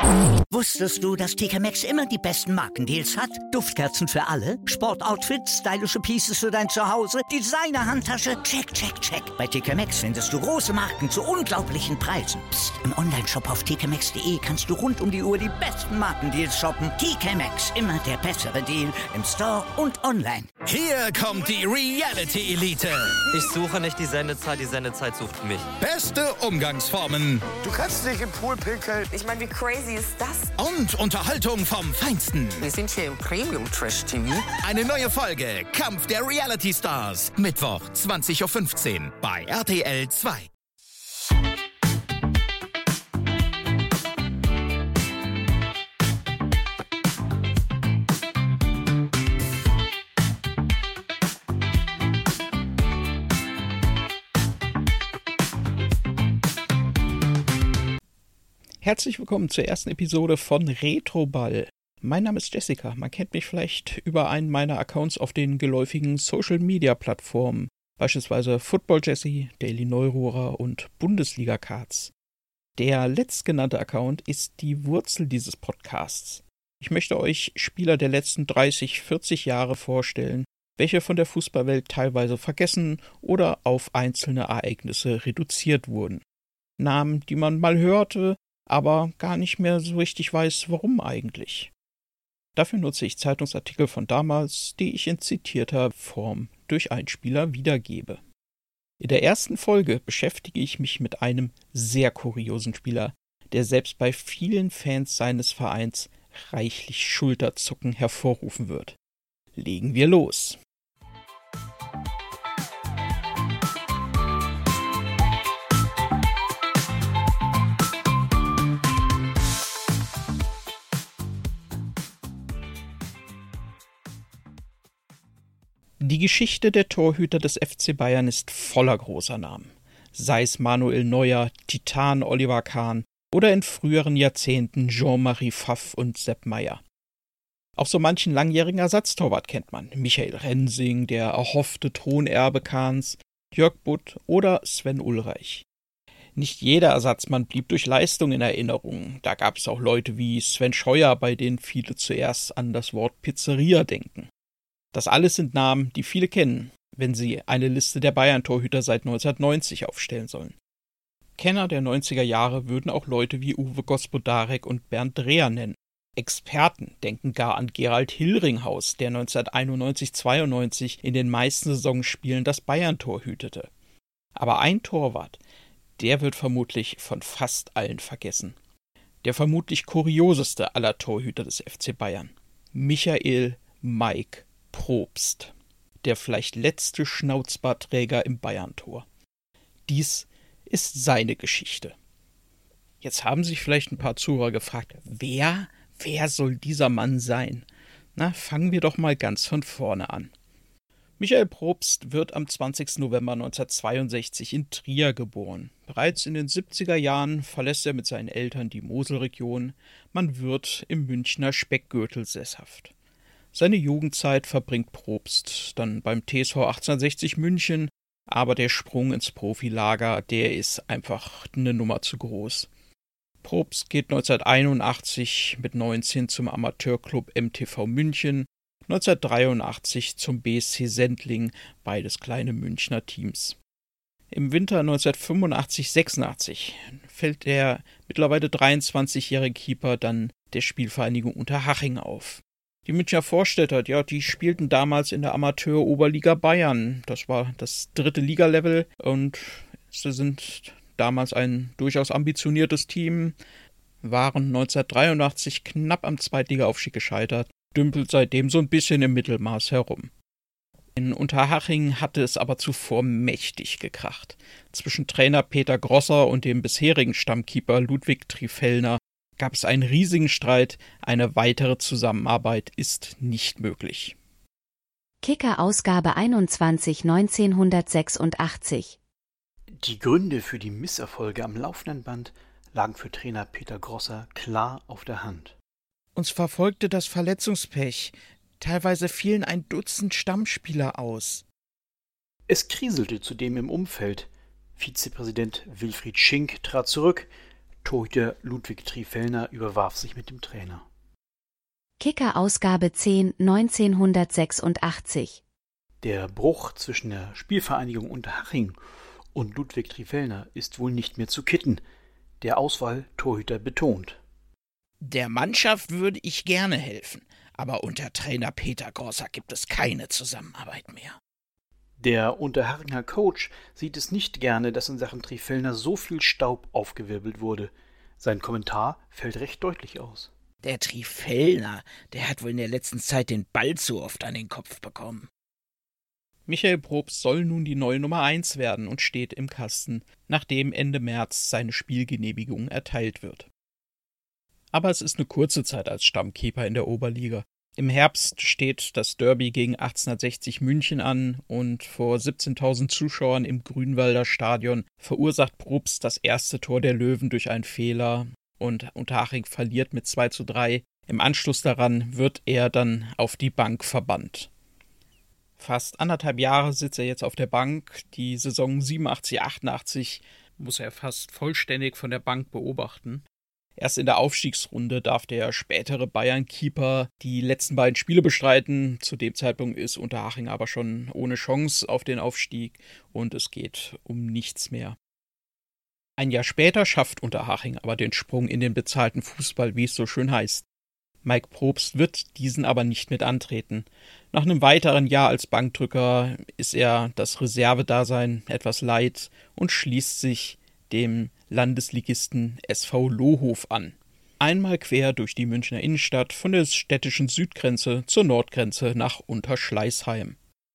Wusstest du, dass TK Maxx immer die besten Markendeals hat? Duftkerzen für alle, Sportoutfits, stylische Pieces für dein Zuhause, Designer-Handtasche, check, check, check. Bei TK Maxx findest du große Marken zu unglaublichen Preisen. Psst. Im Onlineshop auf tkmaxx.de kannst du rund um die Uhr die besten Markendeals shoppen. TK Maxx, immer der bessere Deal im Store und online. Hier kommt die Reality Elite. Ich suche nicht die Sendezeit sucht mich. Beste Umgangsformen. Du kannst nicht im Pool pinkeln. Ich meine, wie crazy ist das? Und Unterhaltung vom Feinsten. Wir sind hier im Premium-Trash-TV. Eine neue Folge Kampf der Reality Stars. Mittwoch, 20.15 Uhr bei RTL 2. Herzlich willkommen zur ersten Episode von Retroball. Mein Name ist Jessica. Man kennt mich vielleicht über einen meiner Accounts auf den geläufigen Social-Media-Plattformen, beispielsweise Football Jessie, Daily Neurohrer und Bundesliga Cards. Der letztgenannte Account ist die Wurzel dieses Podcasts. Ich möchte euch Spieler der letzten 30, 40 Jahre vorstellen, welche von der Fußballwelt teilweise vergessen oder auf einzelne Ereignisse reduziert wurden. Namen, die man mal hörte, aber gar nicht mehr so richtig weiß, warum eigentlich. Dafür nutze ich Zeitungsartikel von damals, die ich in zitierter Form durch Einspieler wiedergebe. In der ersten Folge beschäftige ich mich mit einem sehr kuriosen Spieler, der selbst bei vielen Fans seines Vereins reichlich Schulterzucken hervorrufen wird. Legen wir los! Die Geschichte der Torhüter des FC Bayern ist voller großer Namen. Sei es Manuel Neuer, Titan Oliver Kahn oder in früheren Jahrzehnten Jean-Marie Pfaff und Sepp Maier. Auch so manchen langjährigen Ersatztorwart kennt man. Michael Rensing, der erhoffte Thronerbe Kahns, Jörg Butt oder Sven Ulreich. Nicht jeder Ersatzmann blieb durch Leistung in Erinnerung. Da gab es auch Leute wie Sven Scheuer, bei denen viele zuerst an das Wort Pizzeria denken. Das alles sind Namen, die viele kennen, wenn sie eine Liste der Bayern-Torhüter seit 1990 aufstellen sollen. Kenner der 90er Jahre würden auch Leute wie Uwe Gospodarek und Bernd Dreher nennen. Experten denken gar an Gerald Hillringhaus, der 1991-92 in den meisten Saisonspielen das Bayern-Tor hütete. Aber ein Torwart, der wird vermutlich von fast allen vergessen. Der vermutlich kurioseste aller Torhüter des FC Bayern. Michael Mike Probst, der vielleicht letzte Schnauzbartträger im Bayern-Tor. Dies ist seine Geschichte. Jetzt haben sich vielleicht ein paar Zuhörer gefragt, wer soll dieser Mann sein? Na, fangen wir doch mal ganz von vorne an. Michael Probst wird am 20. November 1962 in Trier geboren. Bereits in den 70er Jahren verlässt er mit seinen Eltern die Moselregion. Man wird im Münchner Speckgürtel sesshaft. Seine Jugendzeit verbringt Probst dann beim TSV 1860 München, aber der Sprung ins Profilager, der ist einfach eine Nummer zu groß. Probst geht 1981 mit 19 zum Amateurclub MTV München, 1983 zum BSC Sendling, beides kleine Münchner Teams. Im Winter 1985-86 fällt der mittlerweile 23-jährige Keeper dann der Spielvereinigung Unterhaching auf. Die Münchner Vorstädter, ja, die spielten damals in der Amateur-Oberliga Bayern. Das war das 3. Liga-Level und sie sind damals ein durchaus ambitioniertes Team, waren 1983 knapp am Zweitliga-Aufstieg gescheitert, dümpelt seitdem so ein bisschen im Mittelmaß herum. In Unterhaching hatte es aber zuvor mächtig gekracht. Zwischen Trainer Peter Grosser und dem bisherigen Stammkeeper Ludwig Trifellner gab es einen riesigen Streit, eine weitere Zusammenarbeit ist nicht möglich. Kicker-Ausgabe 21 1986. Die Gründe für die Misserfolge am laufenden Band lagen für Trainer Peter Grosser klar auf der Hand. Uns verfolgte das Verletzungspech. Teilweise fielen ein Dutzend Stammspieler aus. Es kriselte zudem im Umfeld. Vizepräsident Wilfried Schink trat zurück. Torhüter Ludwig Trifellner überwarf sich mit dem Trainer. Kicker Ausgabe 10, 1986. Der Bruch zwischen der Spielvereinigung Unterhaching und Ludwig Trifellner ist wohl nicht mehr zu kitten. Der Auswahl-Torhüter betont: Der Mannschaft würde ich gerne helfen, aber unter Trainer Peter Grosser gibt es keine Zusammenarbeit mehr. Der Unterhachinger Coach sieht es nicht gerne, dass in Sachen Trifellner so viel Staub aufgewirbelt wurde. Sein Kommentar fällt recht deutlich aus. Der Trifellner, der hat wohl in der letzten Zeit den Ball zu oft an den Kopf bekommen. Michael Probst soll nun die neue Nummer 1 werden und steht im Kasten, nachdem Ende März seine Spielgenehmigung erteilt wird. Aber es ist eine kurze Zeit als Stammkeeper in der Oberliga. Im Herbst steht das Derby gegen 1860 München an und vor 17.000 Zuschauern im Grünwalder Stadion verursacht Probst das erste Tor der Löwen durch einen Fehler und Unterhaching verliert mit 2:3. Im Anschluss daran wird er dann auf die Bank verbannt. Fast 1,5 Jahre sitzt er jetzt auf der Bank. Die Saison 87/88 muss er fast vollständig von der Bank beobachten. Erst in der Aufstiegsrunde darf der spätere Bayern-Keeper die letzten beiden Spiele bestreiten. Zu dem Zeitpunkt ist Unterhaching aber schon ohne Chance auf den Aufstieg und es geht um nichts mehr. Ein Jahr später schafft Unterhaching aber den Sprung in den bezahlten Fußball, wie es so schön heißt. Mike Probst wird diesen aber nicht mit antreten. Nach einem weiteren Jahr als Bankdrücker ist er das Reservedasein etwas leid und schließt sich dem Landesligisten SV Lohof an. Einmal quer durch die Münchner Innenstadt von der städtischen Südgrenze zur Nordgrenze nach Unterschleißheim.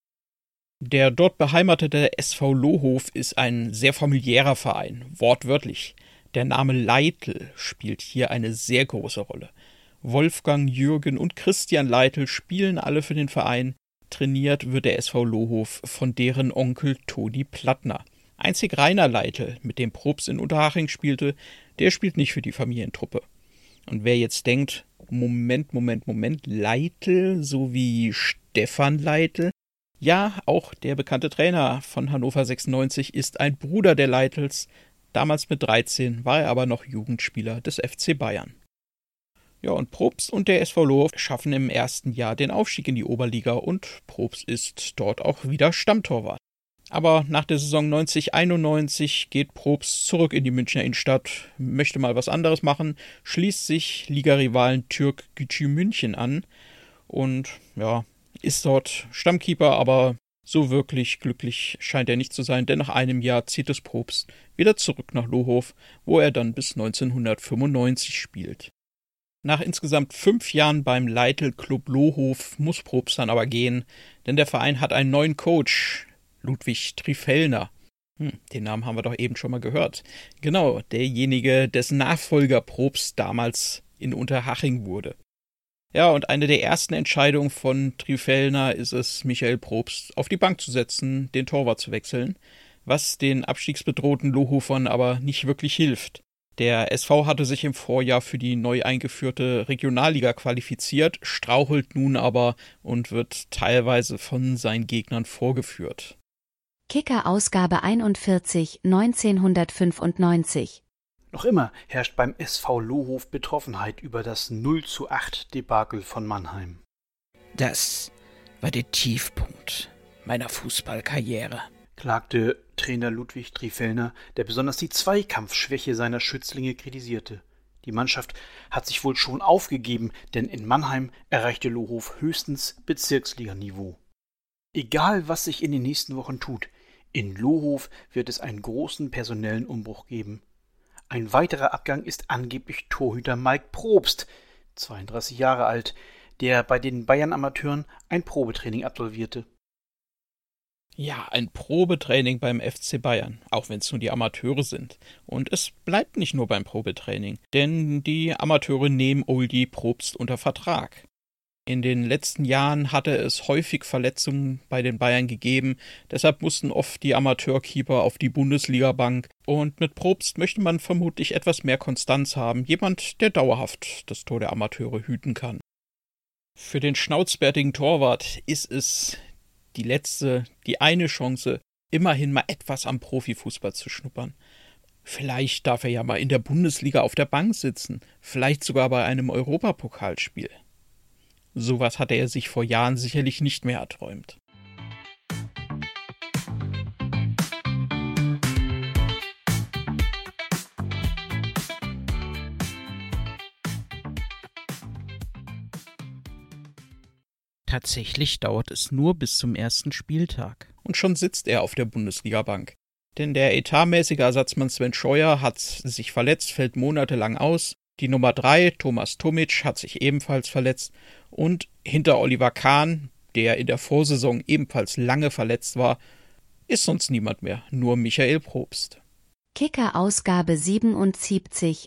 Der dort beheimatete SV Lohof ist ein sehr familiärer Verein, wortwörtlich. Der Name Leitl spielt hier eine sehr große Rolle. Wolfgang, Jürgen und Christian Leitl spielen alle für den Verein. Trainiert wird der SV Lohof von deren Onkel Toni Plattner. Einzig Rainer Leitl, mit dem Probst in Unterhaching spielte, der spielt nicht für die Familientruppe. Und wer jetzt denkt, Moment, Leitl, so wie Stefan Leitl? Ja, auch der bekannte Trainer von Hannover 96 ist ein Bruder der Leitls. Damals mit 13 war er aber noch Jugendspieler des FC Bayern. Ja, und Probst und der SV Lohof schaffen im ersten Jahr den Aufstieg in die Oberliga und Probst ist dort auch wieder Stammtorwart. Aber nach der Saison 90/91 geht Probst zurück in die Münchner Innenstadt, möchte mal was anderes machen, schließt sich Ligarivalen Türkgücü München an und ja, ist dort Stammkeeper, aber so wirklich glücklich scheint er nicht zu sein, denn nach einem Jahr zieht es Probst wieder zurück nach Lohof, wo er dann bis 1995 spielt. Nach insgesamt 5 Jahren beim Leitl Club Lohof muss Probst dann aber gehen, denn der Verein hat einen neuen Coach, Ludwig Trifellner. Den Namen haben wir doch eben schon mal gehört. Genau, derjenige, dessen Nachfolger Probst damals in Unterhaching wurde. Ja, und eine der ersten Entscheidungen von Trifellner ist es, Michael Probst auf die Bank zu setzen, den Torwart zu wechseln, was den abstiegsbedrohten Lohofern aber nicht wirklich hilft. Der SV hatte sich im Vorjahr für die neu eingeführte Regionalliga qualifiziert, strauchelt nun aber und wird teilweise von seinen Gegnern vorgeführt. Kicker Ausgabe 41, 1995. Noch immer herrscht beim SV Lohof Betroffenheit über das 0:8 Debakel von Mannheim. Das war der Tiefpunkt meiner Fußballkarriere, klagte Trainer Ludwig Trifellner, der besonders die Zweikampfschwäche seiner Schützlinge kritisierte. Die Mannschaft hat sich wohl schon aufgegeben, denn in Mannheim erreichte Lohof höchstens Bezirksliganiveau. Egal, was sich in den nächsten Wochen tut, in Lohof wird es einen großen personellen Umbruch geben. Ein weiterer Abgang ist angeblich Torhüter Mike Probst, 32 Jahre alt, der bei den Bayern-Amateuren ein Probetraining absolvierte. Ja, ein Probetraining beim FC Bayern, auch wenn es nur die Amateure sind. Und es bleibt nicht nur beim Probetraining, denn die Amateure nehmen Oldie Probst unter Vertrag. In den letzten Jahren hatte es häufig Verletzungen bei den Bayern gegeben, deshalb mussten oft die Amateurkeeper auf die Bundesligabank und mit Probst möchte man vermutlich etwas mehr Konstanz haben, jemand, der dauerhaft das Tor der Amateure hüten kann. Für den schnauzbärtigen Torwart ist es die eine Chance, immerhin mal etwas am Profifußball zu schnuppern. Vielleicht darf er ja mal in der Bundesliga auf der Bank sitzen, vielleicht sogar bei einem Europapokalspiel. Sowas hatte er sich vor Jahren sicherlich nicht mehr erträumt. Tatsächlich dauert es nur bis zum ersten Spieltag. Und schon sitzt er auf der Bundesligabank. Denn der etatmäßige Ersatzmann Sven Scheuer hat sich verletzt, fällt monatelang aus. Die Nummer 3, Thomas Tomic, hat sich ebenfalls verletzt. Und hinter Oliver Kahn, der in der Vorsaison ebenfalls lange verletzt war, ist sonst niemand mehr, nur Michael Probst. Kicker Ausgabe 77,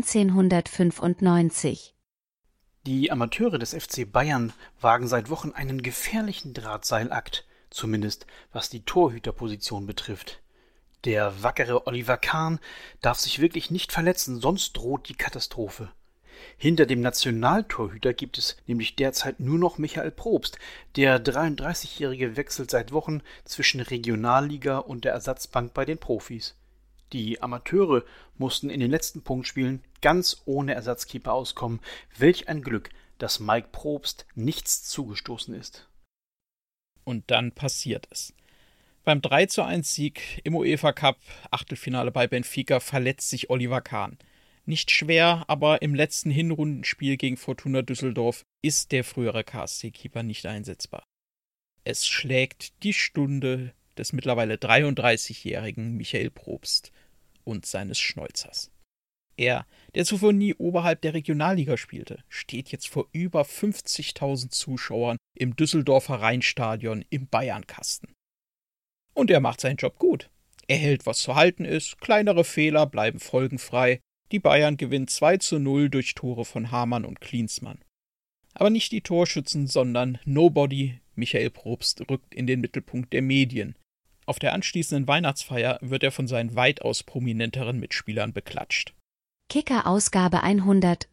1995. Die Amateure des FC Bayern wagen seit Wochen einen gefährlichen Drahtseilakt, zumindest was die Torhüterposition betrifft. Der wackere Oliver Kahn darf sich wirklich nicht verletzen, sonst droht die Katastrophe. Hinter dem Nationaltorhüter gibt es nämlich derzeit nur noch Michael Probst. Der 33-Jährige wechselt seit Wochen zwischen Regionalliga und der Ersatzbank bei den Profis. Die Amateure mussten in den letzten Punktspielen ganz ohne Ersatzkeeper auskommen. Welch ein Glück, dass Mike Probst nichts zugestoßen ist. Und dann passiert es. Beim 3:1-Sieg im UEFA Cup Achtelfinale bei Benfica verletzt sich Oliver Kahn. Nicht schwer, aber im letzten Hinrundenspiel gegen Fortuna Düsseldorf ist der frühere KSC-Keeper nicht einsetzbar. Es schlägt die Stunde des mittlerweile 33-jährigen Michael Probst und seines Schneuzers. Er, der zuvor nie oberhalb der Regionalliga spielte, steht jetzt vor über 50.000 Zuschauern im Düsseldorfer Rheinstadion im Bayernkasten. Und er macht seinen Job gut. Er hält, was zu halten ist, kleinere Fehler bleiben folgenfrei. Die Bayern gewinnen 2:0 durch Tore von Hamann und Klinsmann. Aber nicht die Torschützen, sondern Nobody, Michael Probst, rückt in den Mittelpunkt der Medien. Auf der anschließenden Weihnachtsfeier wird er von seinen weitaus prominenteren Mitspielern beklatscht. Kicker Ausgabe 100,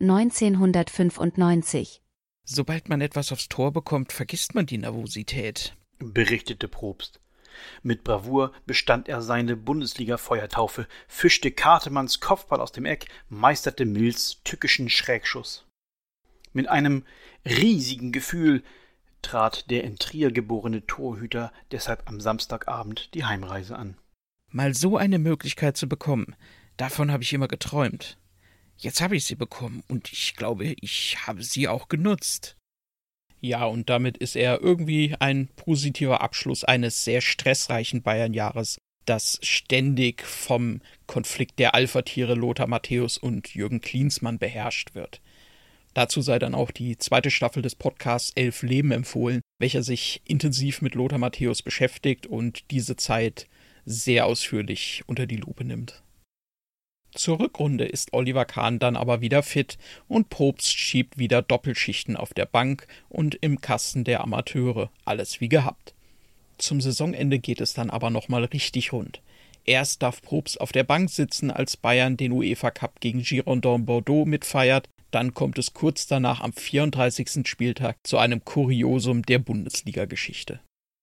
1995. Sobald man etwas aufs Tor bekommt, vergisst man die Nervosität, berichtete Probst. Mit Bravour bestand er seine Bundesliga-Feuertaufe, fischte Kartemanns Kopfball aus dem Eck, meisterte Mills tückischen Schrägschuss. Mit einem riesigen Gefühl trat der in Trier geborene Torhüter deshalb am Samstagabend die Heimreise an. Mal so eine Möglichkeit zu bekommen, davon habe ich immer geträumt. Jetzt habe ich sie bekommen und ich glaube, ich habe sie auch genutzt. Ja, und damit ist er irgendwie ein positiver Abschluss eines sehr stressreichen Bayern-Jahres, das ständig vom Konflikt der Alpha-Tiere Lothar Matthäus und Jürgen Klinsmann beherrscht wird. Dazu sei dann auch die zweite Staffel des Podcasts 11 Leben empfohlen, welcher sich intensiv mit Lothar Matthäus beschäftigt und diese Zeit sehr ausführlich unter die Lupe nimmt. Zur Rückrunde ist Oliver Kahn dann aber wieder fit und Probst schiebt wieder Doppelschichten auf der Bank und im Kasten der Amateure, alles wie gehabt. Zum Saisonende geht es dann aber nochmal richtig rund. Erst darf Probst auf der Bank sitzen, als Bayern den UEFA Cup gegen Girondins Bordeaux mitfeiert, dann kommt es kurz danach am 34. Spieltag zu einem Kuriosum der Bundesliga-Geschichte.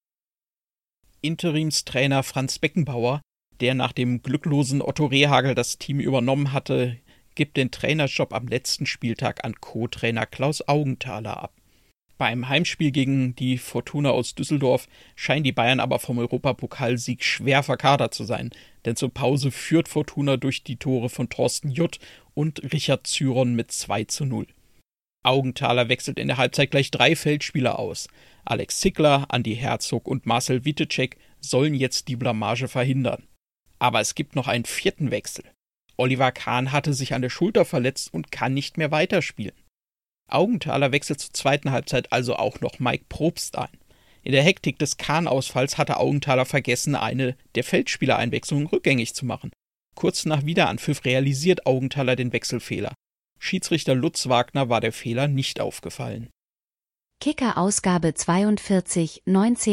Interimstrainer Franz Beckenbauer, der nach dem glücklosen Otto Rehhagel das Team übernommen hatte, gibt den Trainerjob am letzten Spieltag an Co-Trainer Klaus Augenthaler ab. Beim Heimspiel gegen die Fortuna aus Düsseldorf scheinen die Bayern aber vom Europapokalsieg schwer verkadert zu sein, denn zur Pause führt Fortuna durch die Tore von Thorsten Jutt und Richard Zyron mit 2:0. Augenthaler wechselt in der Halbzeit gleich 3 Feldspieler aus. Alex Zickler, Andi Herzog und Marcel Wittecek sollen jetzt die Blamage verhindern. Aber es gibt noch einen 4. Wechsel. Oliver Kahn hatte sich an der Schulter verletzt und kann nicht mehr weiterspielen. Augenthaler wechselt zur zweiten Halbzeit also auch noch Mike Probst ein. In der Hektik des Kahn-Ausfalls hatte Augenthaler vergessen, eine der Feldspielereinwechslungen rückgängig zu machen. Kurz nach Wiederanpfiff realisiert Augenthaler den Wechselfehler. Schiedsrichter Lutz Wagner war der Fehler nicht aufgefallen. Kicker Ausgabe 42,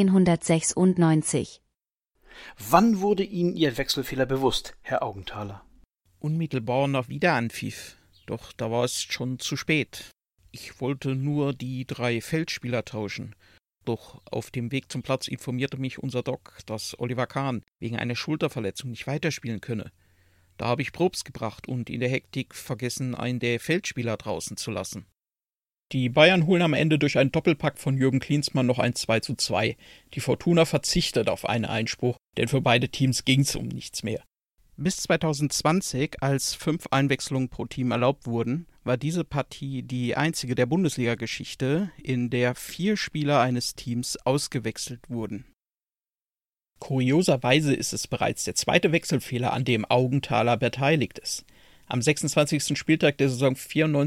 1996. Wann wurde Ihnen Ihr Wechselfehler bewusst, Herr Augenthaler? Unmittelbar nach Wiederanpfiff, doch da war es schon zu spät. Ich wollte nur die 3 Feldspieler tauschen. Doch auf dem Weg zum Platz informierte mich unser Doc, dass Oliver Kahn wegen einer Schulterverletzung nicht weiterspielen könne. Da habe ich Probst gebracht und in der Hektik vergessen, einen der Feldspieler draußen zu lassen. Die Bayern holen am Ende durch einen Doppelpack von Jürgen Klinsmann noch ein 2:2. Die Fortuna verzichtet auf einen Einspruch, denn für beide Teams ging es um nichts mehr. Bis 2020, als 5 Einwechslungen pro Team erlaubt wurden, war diese Partie die einzige der Bundesliga-Geschichte, in der 4 Spieler eines Teams ausgewechselt wurden. Kurioserweise ist es bereits der zweite Wechselfehler, an dem Augenthaler beteiligt ist. Am 26. Spieltag der Saison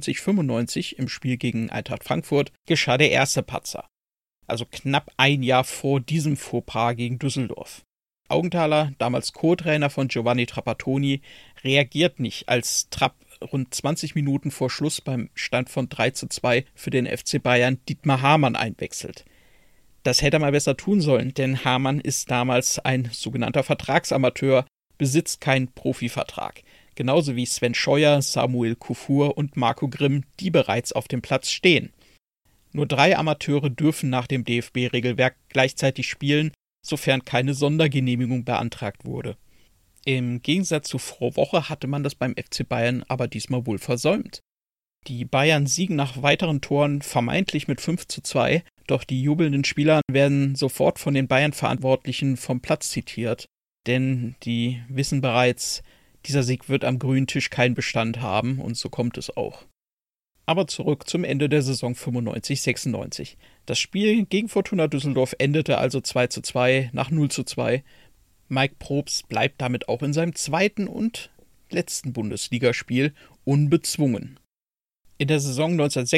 94/95 im Spiel gegen Eintracht Frankfurt geschah der erste Patzer. Also knapp ein Jahr vor diesem Fauxpas gegen Düsseldorf. Augenthaler, damals Co-Trainer von Giovanni Trapattoni, reagiert nicht, als Trapp rund 20 Minuten vor Schluss beim Stand von 3:2 für den FC Bayern Dietmar Hamann einwechselt. Das hätte er mal besser tun sollen, denn Hamann ist damals ein sogenannter Vertragsamateur, besitzt keinen Profivertrag. Genauso wie Sven Scheuer, Samuel Kufur und Marco Grimm, die bereits auf dem Platz stehen. Nur 3 Amateure dürfen nach dem DFB-Regelwerk gleichzeitig spielen, sofern keine Sondergenehmigung beantragt wurde. Im Gegensatz zu Vorwoche hatte man das beim FC Bayern aber diesmal wohl versäumt. Die Bayern siegen nach weiteren Toren vermeintlich mit 5:2, doch die jubelnden Spieler werden sofort von den Bayern-Verantwortlichen vom Platz zitiert, denn die wissen bereits, dieser Sieg wird am grünen Tisch keinen Bestand haben und so kommt es auch. Aber zurück zum Ende der Saison 95/96. Das Spiel gegen Fortuna Düsseldorf endete also 2:2 nach 0:2. Mike Probst bleibt damit auch in seinem zweiten und letzten Bundesligaspiel unbezwungen. In der Saison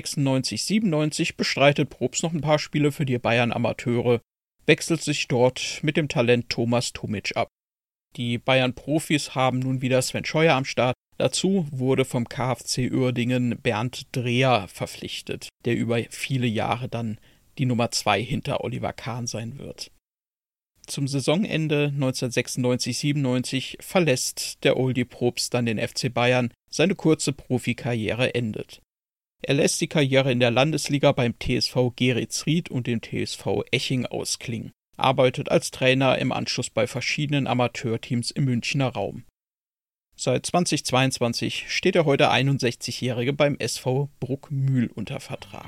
1996/97 bestreitet Probst noch ein paar Spiele für die Bayern-Amateure, wechselt sich dort mit dem Talent Thomas Tomic ab. Die Bayern-Profis haben nun wieder Sven Scheuer am Start. Dazu wurde vom KfC Uerdingen Bernd Dreher verpflichtet, der über viele Jahre dann die Nummer 2 hinter Oliver Kahn sein wird. Zum Saisonende 1996/97 verlässt der Oldie Probst dann den FC Bayern. Seine kurze Profikarriere endet. Er lässt die Karriere in der Landesliga beim TSV Geretsried und dem TSV Eching ausklingen, arbeitet als Trainer im Anschluss bei verschiedenen Amateurteams im Münchner Raum. Seit 2022 steht der heute 61-Jährige beim SV Bruckmühl unter Vertrag.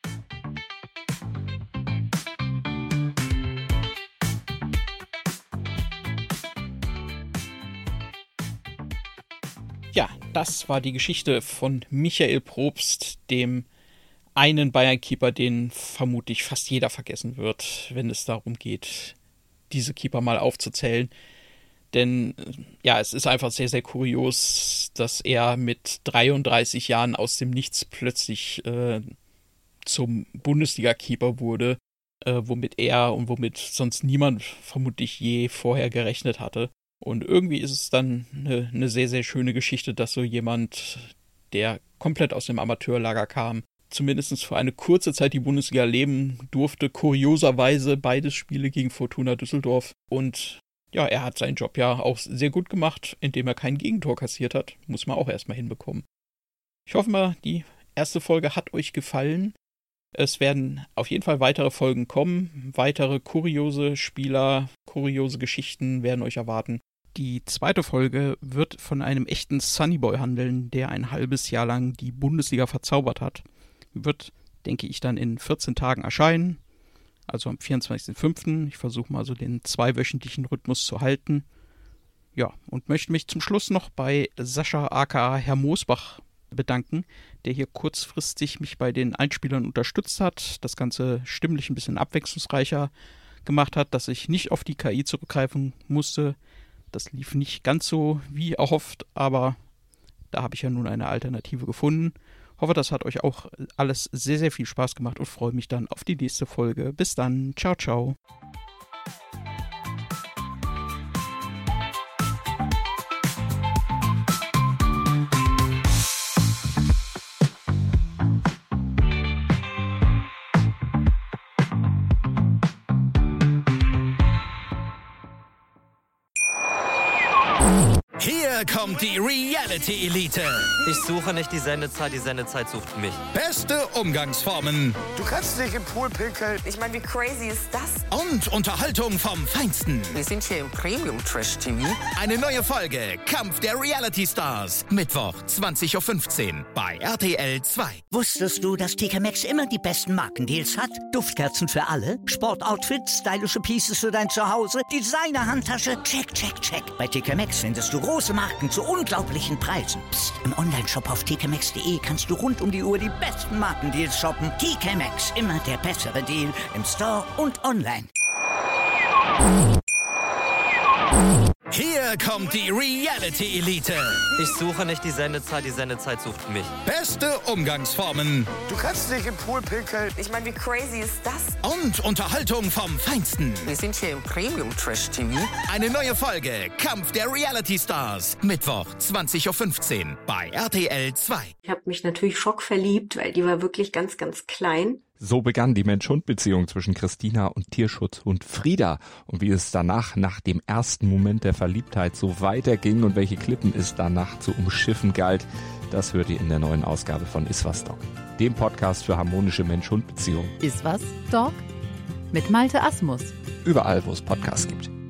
Ja, das war die Geschichte von Michael Probst, dem einen Bayern-Keeper, den vermutlich fast jeder vergessen wird, wenn es darum geht, diese Keeper mal aufzuzählen. Denn ja, es ist einfach sehr, sehr kurios, dass er mit 33 Jahren aus dem Nichts plötzlich zum Bundesliga-Keeper wurde, womit er und womit sonst niemand vermutlich je vorher gerechnet hatte. Und irgendwie ist es dann eine sehr, sehr schöne Geschichte, dass so jemand, der komplett aus dem Amateurlager kam, zumindest für eine kurze Zeit die Bundesliga leben durfte. Kurioserweise beides Spiele gegen Fortuna Düsseldorf. Und ja, er hat seinen Job ja auch sehr gut gemacht, indem er kein Gegentor kassiert hat. Muss man auch erstmal hinbekommen. Ich hoffe mal, die erste Folge hat euch gefallen. Es werden auf jeden Fall weitere Folgen kommen. Weitere kuriose Spieler, kuriose Geschichten werden euch erwarten. Die zweite Folge wird von einem echten Sunnyboy handeln, der ein halbes Jahr lang die Bundesliga verzaubert hat. Wird, denke ich, dann in 14 Tagen erscheinen, also am 24.05. Ich versuche mal so den 2-wöchentlichen Rhythmus zu halten. Ja, und möchte mich zum Schluss noch bei Sascha aka Herr Moosbach bedanken, der hier kurzfristig mich bei den Einspielern unterstützt hat, das Ganze stimmlich ein bisschen abwechslungsreicher gemacht hat, dass ich nicht auf die KI zurückgreifen musste. Das lief nicht ganz so wie erhofft, aber da habe ich ja nun eine Alternative gefunden. Hoffe, das hat euch auch alles sehr, sehr viel Spaß gemacht und freue mich dann auf die nächste Folge. Bis dann. Ciao, ciao. Hier Hier kommt die Reality Elite. Ich suche nicht die Sendezeit sucht mich. Beste Umgangsformen Du kannst nicht im Pool pinkeln. Ich meine, wie crazy ist das? und Unterhaltung vom Feinsten. Wir sind hier im Premium Trash TV. Eine neue Folge Kampf der Reality Stars. Mittwoch 20:15 Uhr bei RTL 2. Wusstest du, dass TK Maxx immer die besten Markendeals hat? Duftkerzen für alle, Sportoutfits, stylische Pieces für dein Zuhause, Designer-Handtasche, check, check, check. Bei TK Maxx findest du große Marken zu unglaublichen Preisen. Psst. Im Onlineshop auf tkmaxx.de kannst du rund um die Uhr die besten Markendeals shoppen. TK Maxx, immer der bessere Deal im Store und online. Hier kommt die Reality Elite. Ich suche nicht die Sendezeit sucht mich. Beste Umgangsformen Du kannst nicht im Pool pinkeln. Ich meine, wie crazy ist das? und Unterhaltung vom Feinsten. Wir sind hier im Premium Trash TV. Eine neue Folge Kampf der Reality Stars. Mittwoch 20:15 Uhr bei RTL 2. Ich habe mich natürlich schockverliebt, weil die war wirklich ganz, ganz klein. So begann die Mensch-Hund-Beziehung zwischen Christina und Tierschutzhund Frieda. Und wie es danach, nach dem ersten Moment der Verliebtheit, so weiterging und welche Klippen es danach zu umschiffen galt, das hört ihr in der neuen Ausgabe von Iswas Dog, dem Podcast für harmonische Mensch-Hund-Beziehungen. Iswas Dog? Mit Malte Asmus. Überall, wo es Podcasts gibt.